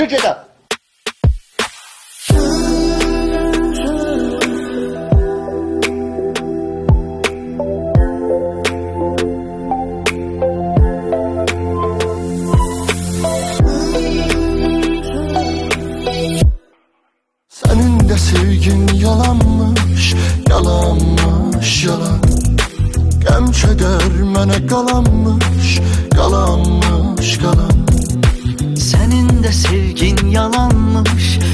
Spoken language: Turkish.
Türkiye'de. Senin de sevgin yalanmış, yalanmış, yalan. Gəm kədər mənə qalanmış, qalanmış, qalan. Senin de sevgin yalanmış,